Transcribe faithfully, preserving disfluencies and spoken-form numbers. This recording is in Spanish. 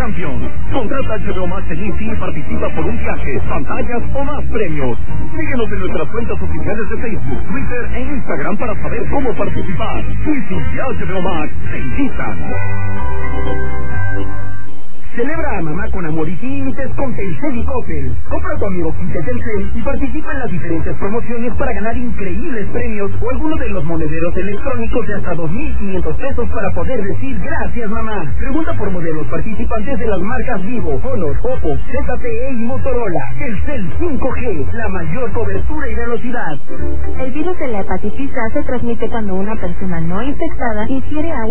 Champions. Contrata H B O Max en Easy y participa por un viaje, pantallas o más premios. Síguenos en nuestras cuentas oficiales de Facebook, Twitter e Instagram para saber cómo participar. Easy y H B O Max te invitan. Celebra a mamá con amor y sin límites con Telcel y Coppel. Compra a tu amigo kit de Telcel y participa en las diferentes promociones para ganar increíbles premios o alguno de los monederos electrónicos de hasta dos mil quinientos pesos para poder decir gracias mamá. Pregunta por modelos participantes de las marcas Vivo, Honor, Oppo, Z T E y Motorola. Telcel cinco G, la mayor cobertura y velocidad. El virus de la hepatitis A se transmite cuando una persona no infectada ingiere agua